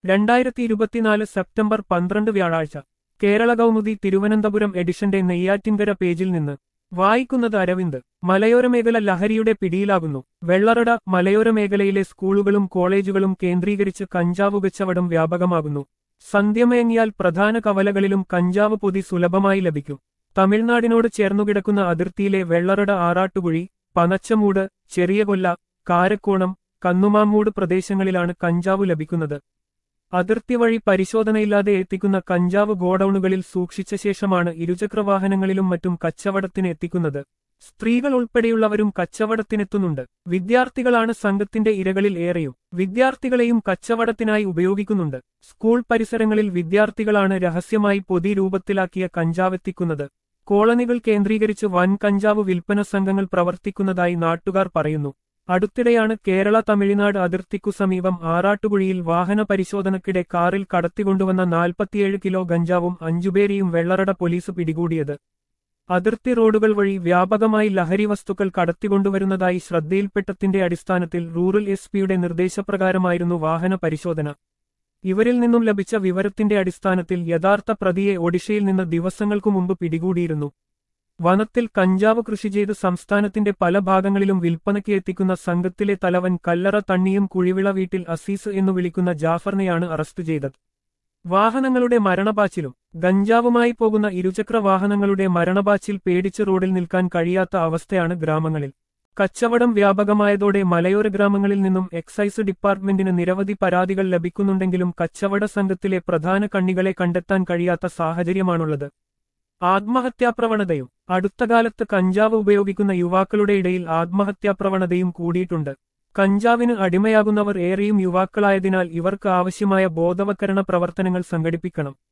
2024 September 12 വ്യാഴാഴ്ച കേരള കൗമുദി തിരുവനന്തപുരം എഡിഷന്റെ നെയ്യാറ്റിൻകര പേജിൽ നിന്ന് വായിക്കുന്നത് അരവിന്ദ്. മലയോരമേഖല ലഹരിയുടെ പിടിയിലാകുന്നു. വെള്ളറട മലയോരമേഖലയിലെ സ്കൂളുകളും കോളേജുകളും കേന്ദ്രീകരിച്ച് കഞ്ചാവ് കച്ചവടം വ്യാപകമാകുന്നു. സന്ധ്യമയങ്ങിയാൽ പ്രധാന കവലകളിലും കഞ്ചാവ് പൊതി സുലഭമായി ലഭിക്കും. തമിഴ്നാടിനോട് ചേർന്നുകിടക്കുന്ന അതിർത്തിയിലെ വെള്ളറട, ആറാട്ടുകുഴി, പനച്ചമൂട്, ചെറിയകൊല്ല, കാരക്കോണം, കന്നുമാമ്മൂട് പ്രദേശങ്ങളിലാണ് കഞ്ചാവ് ലഭിക്കുന്നത്. അതിർത്തി വഴി പരിശോധനയില്ലാതെ എത്തിക്കുന്ന കഞ്ചാവ് ഗോഡൌണുകളിൽ സൂക്ഷിച്ച ശേഷമാണ് ഇരുചക്രവാഹനങ്ങളിലും മറ്റും കച്ചവടത്തിന് എത്തിക്കുന്നത്. സ്ത്രീകൾ ഉൾപ്പെടെയുള്ളവരും കച്ചവടത്തിനെത്തുന്നുണ്ട്. വിദ്യാർത്ഥികളാണ് സംഘത്തിന്റെ ഇരകളിൽ ഏറെയും. വിദ്യാർത്ഥികളെയും കച്ചവടത്തിനായി ഉപയോഗിക്കുന്നുണ്ട്. സ്കൂൾ പരിസരങ്ങളിൽ വിദ്യാർത്ഥികളാണ് രഹസ്യമായി പൊതി രൂപത്തിലാക്കിയ കഞ്ചാവെത്തിക്കുന്നത്. കോളനികൾ കേന്ദ്രീകരിച്ച് വൻ കഞ്ചാവ് വിൽപ്പന സംഘങ്ങൾ പ്രവർത്തിക്കുന്നതായി നാട്ടുകാർ പറയുന്നു. അടുത്തിടെയാണ് കേരള തമിഴ്നാട് അതിർത്തിക്കു സമീപം ആറാട്ടുകുഴിയിൽ വാഹന പരിശോധനയ്ക്കിടെ കാറിൽ കടത്തിക്കൊണ്ടുവന്ന 47 കിലോ ഗഞ്ചാവും 5 പേരെയും വെള്ളറട പോലീസ് പിടികൂടിയത്. അതിർത്തി റോഡുകൾ വഴി വ്യാപകമായി ലഹരി വസ്തുക്കൾ കടത്തിക്കൊണ്ടുവരുന്നതായി ശ്രദ്ധയിൽപ്പെട്ടതിന്റെ അടിസ്ഥാനത്തിൽ റൂറൽ എസ്.പിയുടെ നിർദ്ദേശപ്രകാരമായിരുന്നു വാഹന പരിശോധന. ഇവരിൽ നിന്നും ലഭിച്ച വിവരത്തിന്റെ അടിസ്ഥാനത്തിൽ യഥാർത്ഥ പ്രതിയെ ഒഡീഷയിൽ നിന്ന് ദിവസങ്ങൾക്കു മുമ്പ് പിടികൂടിയിരുന്നു. വനത്തിൽ കഞ്ചാവ് കൃഷി ചെയ്ത് സംസ്ഥാനത്തിന്റെ പല ഭാഗങ്ങളിലും വിൽപ്പനയ്ക്ക് എത്തിക്കുന്ന സംഘത്തിലെ തലവൻ കല്ലറ തണ്ണിയും കുഴിവിള വീട്ടിൽ അസീസ് എന്നു വിളിക്കുന്ന ജാഫറിനെയാണ് അറസ്റ്റ് ചെയ്തത്. വാഹനങ്ങളുടെ മരണപാച്ചിലും. ഗഞ്ചാവുമായി പോകുന്ന ഇരുചക്ര വാഹനങ്ങളുടെ മരണപാച്ചിൽ പേടിച്ച് റോഡിൽ നിൽക്കാൻ കഴിയാത്ത അവസ്ഥയാണ് ഗ്രാമങ്ങളിൽ. കച്ചവടം വ്യാപകമായതോടെ മലയോര ഗ്രാമങ്ങളിൽ നിന്നും എക്സൈസ് ഡിപ്പാർട്ട്മെന്റിന് നിരവധി പരാതികൾ ലഭിക്കുന്നുണ്ടെങ്കിലും കച്ചവട സംഘത്തിലെ പ്രധാന കണ്ണികളെ കണ്ടെത്താൻ കഴിയാത്ത സാഹചര്യമാണുള്ളത്. ആത്മഹത്യാപ്രവണതയും. അടുത്തകാലത്ത് കഞ്ചാവ് ഉപയോഗിക്കുന്ന യുവാക്കളുടെ ഇടയിൽ ആത്മഹത്യാപ്രവണതയും കൂടിയിട്ടുണ്ട്. കഞ്ചാവിന് അടിമയാകുന്നവർ ഏറെയും യുവാക്കളായതിനാൽ ഇവർക്ക് ആവശ്യമായ ബോധവൽക്കരണ പ്രവർത്തനങ്ങൾ സംഘടിപ്പിക്കണം.